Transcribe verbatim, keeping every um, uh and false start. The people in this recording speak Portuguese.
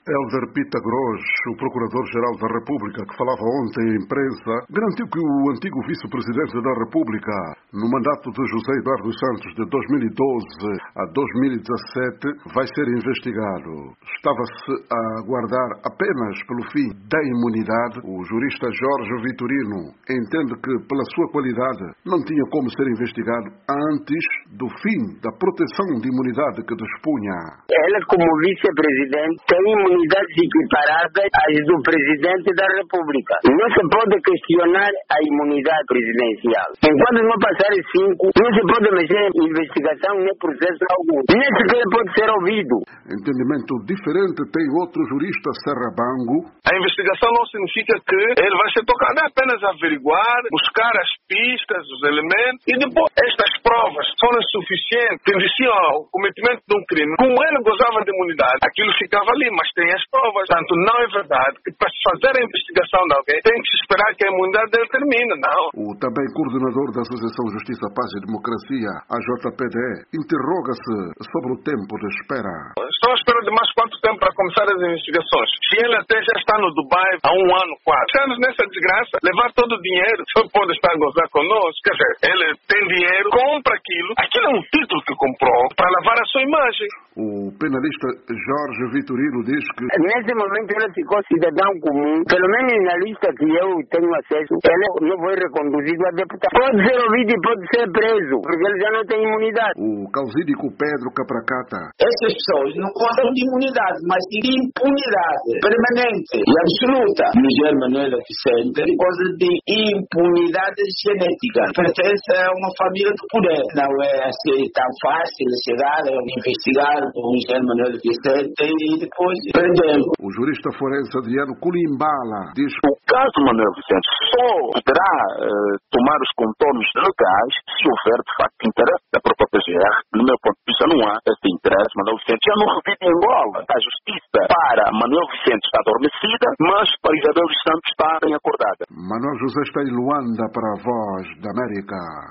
Hélder Pita Gross, o Procurador-Geral da República, que falava ontem à imprensa, garantiu que o antigo Vice-Presidente da República, no mandato de José Eduardo Santos de dois mil e doze a dois mil e dezassete, vai ser investigado. Estava-se a aguardar apenas pelo fim da imunidade. O jurista Jorge Vitorino entende que, pela sua qualidade, não tinha como ser investigado antes do fim da proteção de imunidade que dispunha. Ela, como vice-presidente, tem imunidades equiparadas às do presidente da República. Não se pode questionar a imunidade presidencial. Enquanto não passarem cinco, não se pode mexer em investigação nem processo algum. Nem sequer pode ser ouvido. Entendimento diferente tem outro jurista, Serra Bango. A investigação não significa que ele vai ser tocado, é apenas averiguar, buscar as pistas, os elementos, e depois estas provas foram suficientes, que indiciam o cometimento de um crime. Como ele gozava de imunidade, aquilo ficava ali, mas tem as provas. Portanto, não é verdade que para se fazer a investigação de alguém tem que se esperar que a imunidade dele termine, não. O também coordenador da Associação Justiça, Paz e Democracia, a J P D, interroga-se sobre o tempo de espera. Estou à espera de mais quanto tempo para começar as investigações? Se ele até já está no Dubai há um ano, quatro anos nessa desgraça, levar todo o dinheiro, só pode estar a gozar conosco. Quer dizer, ele tem dinheiro, compra aquilo, aquilo é um título que comprou para lavar a sua imagem. O penalista Jorge Vitorino diz que nesse momento ele ficou cidadão comum, pelo menos na lista que eu tenho acesso, ele não foi reconduzido a deputado. Pode ser ouvido e pode ser preso, porque ele já não tem imunidade. O causídico Pedro Capracata. Essas pessoas não contam de imunidade, mas de impunidade permanente e absoluta. Miguel Manuel Vicente tem coisa de impunidade genética. Pertence a uma família do poder. Não é assim tão fácil chegar a investigar o Miguel Manuel Vicente e depois prendê-lo. O jurista forense Adriano Kulimbala diz que o caso Manuel Vicente só poderá uh, tomar os contornos legais se houver de facto interesse da própria P G R. Do meu ponto de vista não há esse interesse. Manuel Vicente já não reside em Angola. A justiça para Manuel Vicente está adormecida, mas para Isabel dos Santos está bem acordada. Manuel José está em Luanda para a Voz da América.